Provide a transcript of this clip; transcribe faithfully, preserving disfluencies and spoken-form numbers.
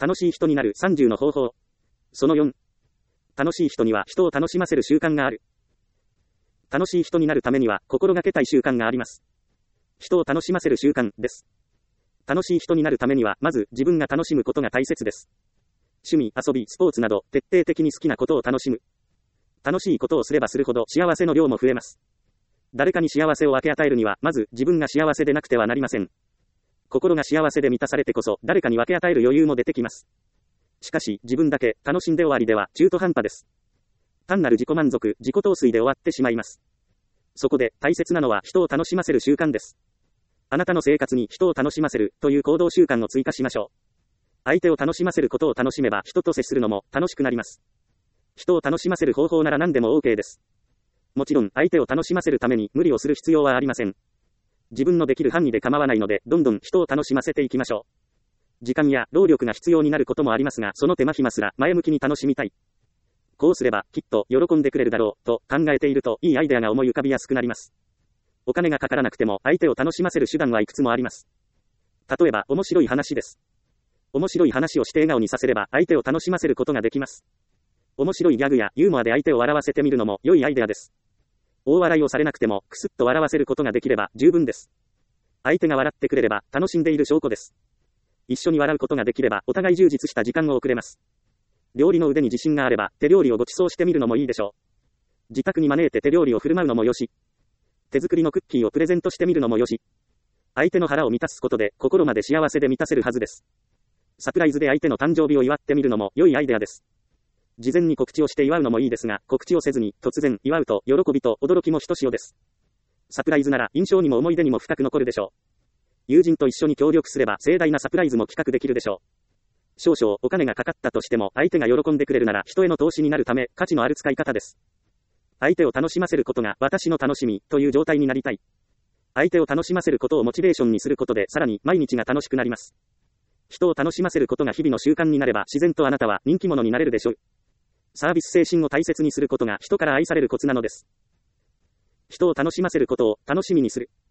楽しい人になるさんじゅうの方法。そのよん。楽しい人には人を楽しませる習慣がある。楽しい人になるためには心がけたい習慣があります。人を楽しませる習慣です。楽しい人になるためにはまず自分が楽しむことが大切です。趣味、遊び、スポーツなど徹底的に好きなことを楽しむ。楽しいことをすればするほど幸せの量も増えます。誰かに幸せを分け与えるにはまず自分が幸せでなくてはなりません。心が幸せで満たされてこそ誰かに分け与える余裕も出てきます。しかし自分だけ楽しんで終わりでは中途半端です。単なる自己満足、自己陶酔で終わってしまいます。そこで大切なのは人を楽しませる習慣です。あなたの生活に人を楽しませるという行動習慣を追加しましょう。相手を楽しませることを楽しめば人と接するのも楽しくなります。人を楽しませる方法なら何でも OK です。もちろん相手を楽しませるために無理をする必要はありません。自分のできる範囲で構わないのでどんどん人を楽しませていきましょう。時間や労力が必要になることもありますが、その手間暇すら前向きに楽しみたい。こうすればきっと喜んでくれるだろうと考えているといいアイデアが思い浮かびやすくなります。お金がかからなくても相手を楽しませる手段はいくつもあります。例えば面白い話です。面白い話をして笑顔にさせれば相手を楽しませることができます。面白いギャグやユーモアで相手を笑わせてみるのも良いアイデアです。大笑いをされなくてもクスッと笑わせることができれば十分です。相手が笑ってくれれば楽しんでいる証拠です。一緒に笑うことができればお互い充実した時間を送れます。料理の腕に自信があれば手料理をご馳走してみるのもいいでしょう。自宅に招いて手料理を振る舞うのもよし、手作りのクッキーをプレゼントしてみるのもよし、相手の腹を満たすことで心まで幸せで満たせるはずです。サプライズで相手の誕生日を祝ってみるのも良いアイデアです。事前に告知をして祝うのもいいですが、告知をせずに突然祝うと喜びと驚きもひとしおです。サプライズなら印象にも思い出にも深く残るでしょう。友人と一緒に協力すれば盛大なサプライズも企画できるでしょう。少々お金がかかったとしても相手が喜んでくれるなら人への投資になるため価値のある使い方です。相手を楽しませることが私の楽しみという状態になりたい。相手を楽しませることをモチベーションにすることでさらに毎日が楽しくなります。人を楽しませることが日々の習慣になれば自然とあなたは人気者になれるでしょう。サービス精神を大切にすることが人から愛されるコツなのです。人を楽しませることを楽しみにする。